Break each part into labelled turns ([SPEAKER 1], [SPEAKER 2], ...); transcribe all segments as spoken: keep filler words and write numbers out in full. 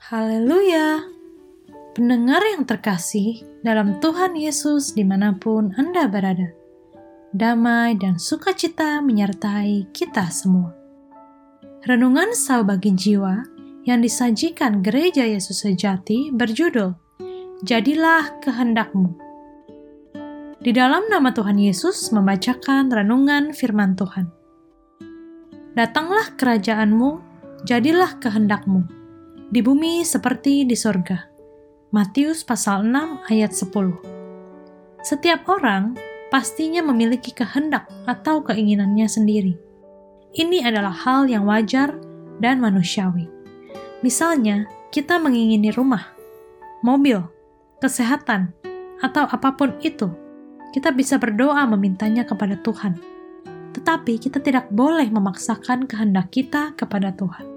[SPEAKER 1] Haleluya! Pendengar yang terkasih dalam Tuhan Yesus dimanapun Anda berada, damai dan sukacita menyertai kita semua. Renungan Sau Bagi Jiwa yang disajikan Gereja Yesus Sejati berjudul, Jadilah Kehendak-Mu. Di dalam nama Tuhan Yesus membacakan renungan firman Tuhan. Datanglah kerajaan-Mu, jadilah kehendak-Mu, di bumi seperti di sorga. Matius pasal enam ayat sepuluh. Setiap orang pastinya memiliki kehendak atau keinginannya sendiri. Ini adalah hal yang wajar dan manusiawi. Misalnya, kita mengingini rumah, mobil, kesehatan, atau apapun itu. Kita bisa berdoa memintanya kepada Tuhan. Tetapi kita tidak boleh memaksakan kehendak kita kepada Tuhan.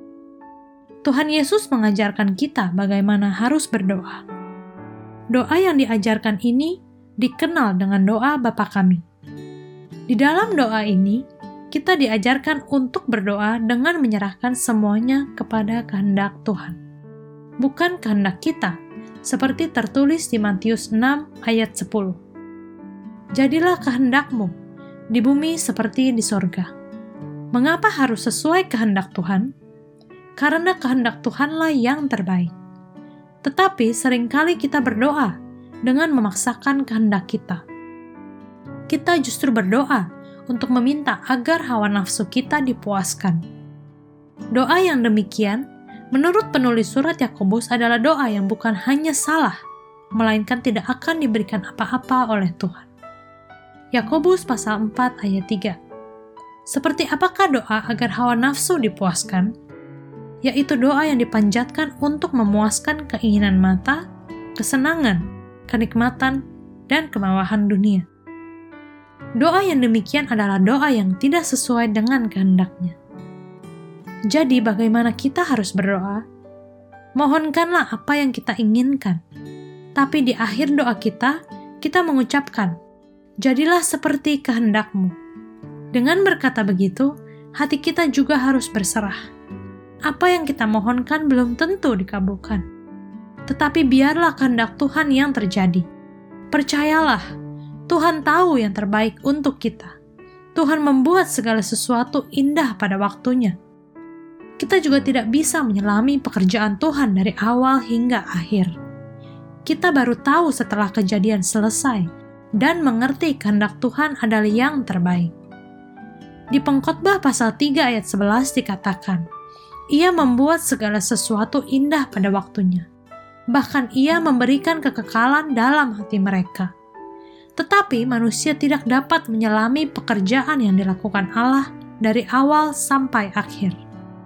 [SPEAKER 1] Tuhan Yesus mengajarkan kita bagaimana harus berdoa. Doa yang diajarkan ini dikenal dengan doa Bapa Kami. Di dalam doa ini, kita diajarkan untuk berdoa dengan menyerahkan semuanya kepada kehendak Tuhan. Bukan kehendak kita, seperti tertulis di Matius enam ayat sepuluh. Jadilah kehendak-Mu, di bumi seperti di sorga. Mengapa harus sesuai kehendak Tuhan? Karena kehendak Tuhanlah yang terbaik. Tetapi seringkali kita berdoa dengan memaksakan kehendak kita. Kita justru berdoa untuk meminta agar hawa nafsu kita dipuaskan. Doa yang demikian, menurut penulis surat Yakobus adalah doa yang bukan hanya salah, melainkan tidak akan diberikan apa-apa oleh Tuhan. Yakobus pasal empat ayat tiga. Seperti apakah doa agar hawa nafsu dipuaskan? Yaitu doa yang dipanjatkan untuk memuaskan keinginan mata, kesenangan, kenikmatan, dan kemewahan dunia. Doa yang demikian adalah doa yang tidak sesuai dengan kehendaknya. Jadi bagaimana kita harus berdoa? Mohonkanlah apa yang kita inginkan. Tapi di akhir doa kita, kita mengucapkan, jadilah seperti kehendak-Mu. Dengan berkata begitu, hati kita juga harus berserah. Apa yang kita mohonkan belum tentu dikabulkan. Tetapi biarlah kehendak Tuhan yang terjadi. Percayalah, Tuhan tahu yang terbaik untuk kita. Tuhan membuat segala sesuatu indah pada waktunya. Kita juga tidak bisa menyelami pekerjaan Tuhan dari awal hingga akhir. Kita baru tahu setelah kejadian selesai dan mengerti kehendak Tuhan adalah yang terbaik. Di Pengkhotbah pasal tiga ayat sebelas dikatakan, Ia membuat segala sesuatu indah pada waktunya. Bahkan Ia memberikan kekekalan dalam hati mereka. Tetapi manusia tidak dapat menyelami pekerjaan yang dilakukan Allah dari awal sampai akhir.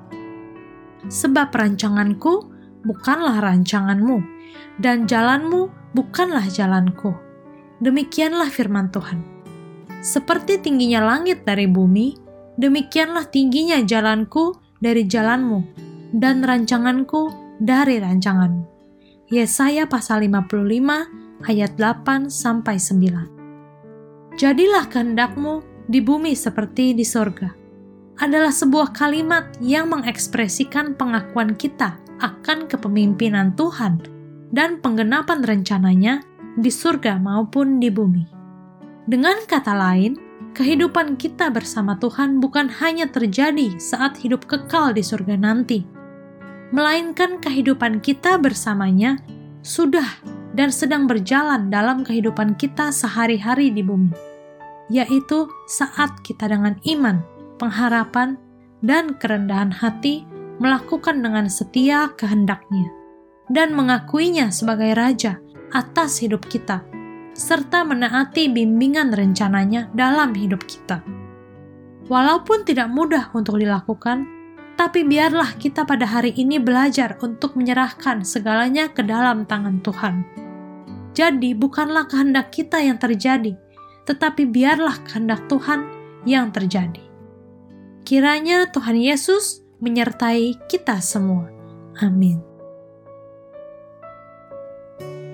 [SPEAKER 1] Sebab rancanganku bukanlah rancanganmu, dan jalanmu bukanlah jalanku. Demikianlah firman Tuhan. Seperti tingginya langit dari bumi, demikianlah tingginya jalanku dari jalanmu, dan rancanganku dari rancanganmu. Yesaya pasal lima puluh lima ayat delapan sampai sembilan. Jadilah kehendak-Mu di bumi seperti di sorga. Adalah sebuah kalimat yang mengekspresikan pengakuan kita akan kepemimpinan Tuhan dan penggenapan rencananya di surga maupun di bumi. Dengan kata lain, kehidupan kita bersama Tuhan bukan hanya terjadi saat hidup kekal di surga nanti, melainkan kehidupan kita bersamanya sudah dan sedang berjalan dalam kehidupan kita sehari-hari di bumi, yaitu saat kita dengan iman, pengharapan, dan kerendahan hati melakukan dengan setia kehendak-Nya dan mengakuinya sebagai Raja atas hidup kita, serta menaati bimbingan rencananya dalam hidup kita. Walaupun tidak mudah untuk dilakukan, tapi biarlah kita pada hari ini belajar untuk menyerahkan segalanya ke dalam tangan Tuhan. Jadi bukanlah kehendak kita yang terjadi, tetapi biarlah kehendak Tuhan yang terjadi. Kiranya Tuhan Yesus menyertai kita semua. Amin.